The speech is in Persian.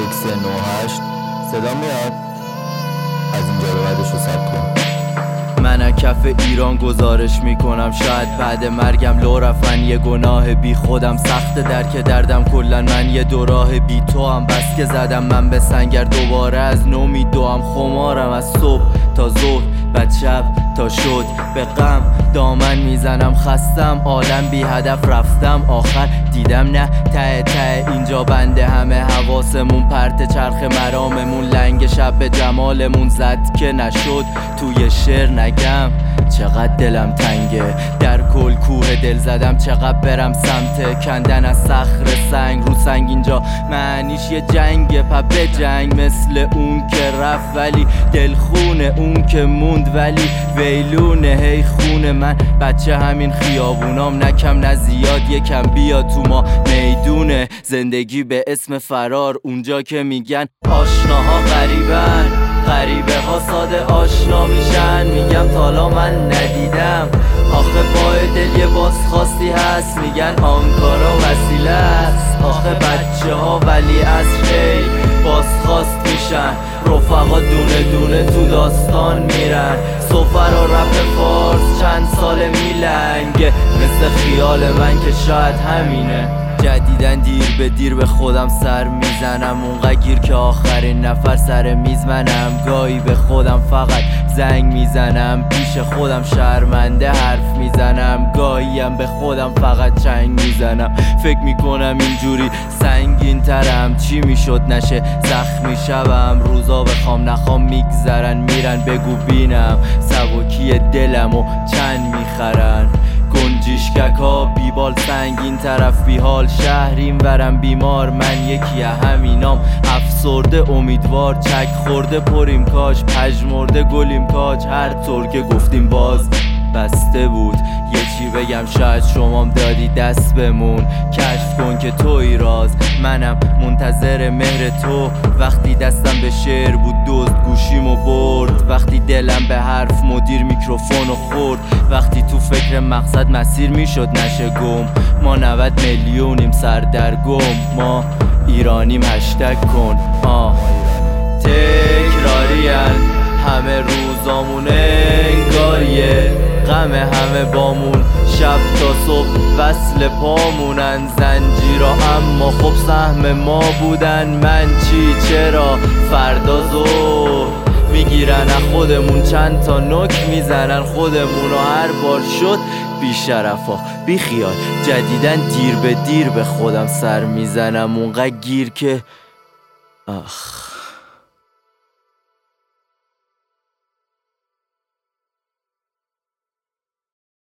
398 صدا میاد؟ از اینجا به بعدش رو ثبت کن. من کف ایران گزارش میکنم شاید بعد مرگم لو رفتن یه گناه بی خودم سخت درک دردم کلن من یه دو راه بی تو هم بس که زدم من به سنگر دوباره از نو میدوام خمارم از صبح تا ظهر بعد شب تا شد به غم دامن میزنم خستم عالم بی هدف رفتم آخر دیدم نه ته ته اینجا بنده همه حواسمون پرت چرخ مراممون لنگ شب به جمالمون زد که نشد توی شعر نگم چقدر دلم تنگه در کل کوه دل زدم چقدر برم سمت کندن از صخر سنگ رو سنگ اینجا معنیش یه جنگه به جنگ مثل اون که رفت ولی دلخونه اون که موند ولی ویلونه هی خونه من بچه همین خیابونام نکم نه زیاد یکم بیا تو ما میدونه زندگی به اسم فرار اونجا که میگن آشناها غریبن غریبه ها ساده آشنا میشن میگم تالا من ندیدم آخه پای دل یه بازخواستی هست میگن آنکارا وسیله است آخه بچه ها ولی از خیل بازخواست میشن رفقا دونه دونه تو داستان میرن سفر و رپ فارس چند سال میلنگه مثل خیال من که شاید همینه جدیدن دیر به دیر به خودم سر میزنم اونقدر گیر که آخرین نفر سر میز منم گاهی به خودم فقط زنگ میزنم پیش خودم شرمنده حرف میزنم گاهیم به خودم فقط چنگ میزنم فکر میکنم اینجوری سنگین ترم چی میشد نشه زخمی شبم روزا بخوام نخوام میگذرن میرن بگو بینم سبکی دلم و چند میخرن گنجیشکک ها بیبال سنگین طرف بیحال شهریم ورم بیمار من یکی همینام افسرده امیدوار چک خورده پریم کاش پژمرده گلیم کاج هر طور که گفتیم باز بسته بود یه چی بگم شاید شمام دادی دست بمون کشف کن که توی راز منم منتظر مهر تو وقتی دستم به شعر بود دزد گوشیمو برد وقتی دلم به حرف مدیر میکروفونو خورد وقتی تو فکر مقصد مسیر میشد نشه گم ما 90 میلیونیم سردرگم ما ایرانیم هشتگ کن تکرارین همه روزامون انگاریه غم همه بامون شب تا صبح وصل پامونن زنجیرا اما خب سهم ما بودن من چی چرا فردا ظهر میگیرن از خودمون چند تا نک میزنن خودمونو هر بار شد بی شرفا بی خیال جدیدن دیر به دیر به خودم سر میزنم اونقدر گیر که